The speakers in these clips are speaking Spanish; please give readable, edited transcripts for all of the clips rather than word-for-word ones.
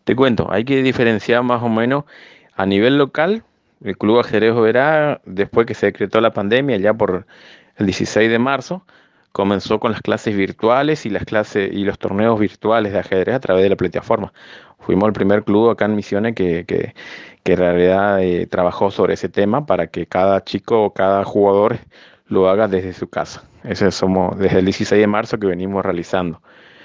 Te cuento, hay que diferenciar más o menos a nivel local. El Club Ajedrez Oberá, después que se decretó la pandemia, ya por el 16 de marzo, comenzó con las clases virtuales y las clases y los torneos virtuales de ajedrez a través de la plataforma. Fuimos el primer club acá en Misiones que en realidad trabajó sobre ese tema para que cada chico o cada jugador lo haga desde su casa. Eso somos desde el 16 de marzo que venimos realizando.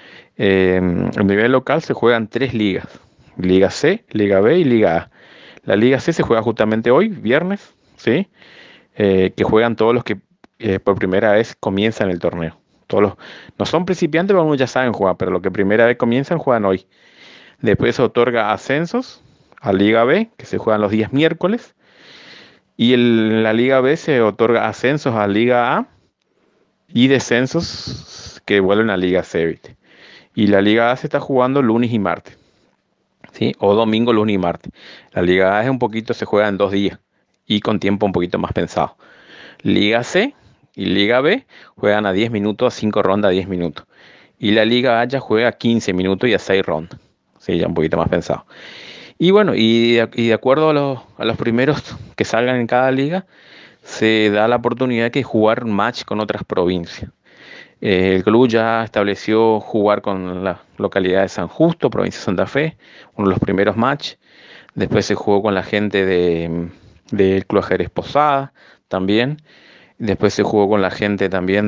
A nivel local se juegan tres ligas: Liga C, Liga B y Liga A. La Liga C se juega justamente hoy, viernes, ¿sí? Que juegan todos los que por primera vez comienzan el torneo. Todos los, no son principiantes, pero algunos ya saben jugar, pero los que primera vez comienzan juegan hoy. Después se otorga ascensos a Liga B, que se juegan los días miércoles. Y en la Liga B se otorga ascensos a Liga A y descensos que vuelven a Liga C, ¿viste? Y la Liga A se está jugando lunes y martes, ¿sí? O domingo, lunes y martes. La Liga A es un poquito, se juega en 2 días y con tiempo un poquito más pensado. Liga C y Liga B juegan a 10 minutos, a 5 rondas a 10 minutos. Y la Liga A ya juega a 15 minutos y a 6 rondas. Sí, ya un poquito más pensado. Y bueno, y de acuerdo a los primeros que salgan en cada liga, se da la oportunidad de jugar un match con otras provincias. El club ya estableció jugar con la localidad de San Justo, provincia de Santa Fe, uno de los primeros matches. Después se jugó con la gente del Club Ajedrez Posada también. Después se jugó con la gente también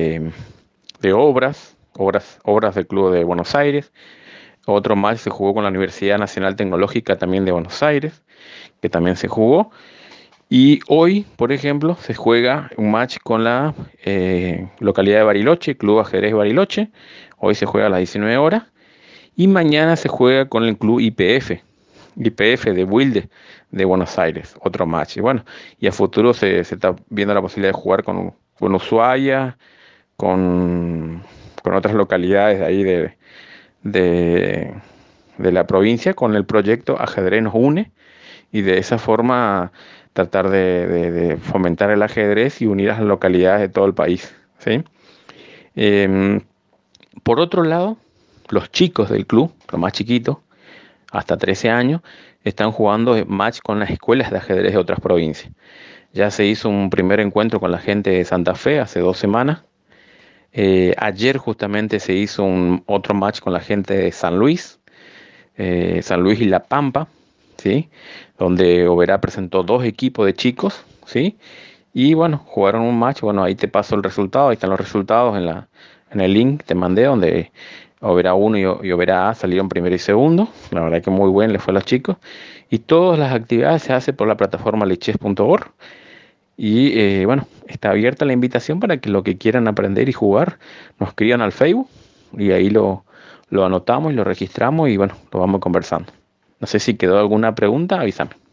de obras del Club de Buenos Aires. Otro match se jugó con la Universidad Nacional Tecnológica también de Buenos Aires, que también se jugó. Y hoy, por ejemplo, se juega un match con la localidad de Bariloche, Club Ajedrez Bariloche. Hoy se juega a las 19 horas. Y mañana se juega con el Club IPF de Wilde de Buenos Aires, otro match. Y bueno, y a futuro se está viendo la posibilidad de jugar con Ushuaia, con otras localidades de ahí de, de la provincia, con el proyecto Ajedrez nos une, y de esa forma tratar de fomentar el ajedrez y unir a las localidades de todo el país, ¿sí? Em, por otro lado, los chicos del club, los más chiquitos, hasta 13 años, están jugando match con las escuelas de ajedrez de otras provincias. Ya se hizo un primer encuentro con la gente de Santa Fe hace 2 semanas. Ayer justamente se hizo otro match con la gente de San Luis y La Pampa, ¿sí? Donde Oberá presentó dos equipos de chicos, ¿sí? Y bueno, jugaron un match. Bueno, ahí te paso el resultado, ahí están los resultados en el link que te mandé, donde Oberá 1 y Oberá A salieron primero y segundo. La verdad que muy bien les fue a los chicos. Y todas las actividades se hacen por la plataforma lichess.org. Y bueno, está abierta la invitación para que lo que quieran aprender y jugar nos escriban al Facebook, y ahí lo anotamos y lo registramos y bueno, lo vamos conversando. No sé si quedó alguna pregunta, avísame.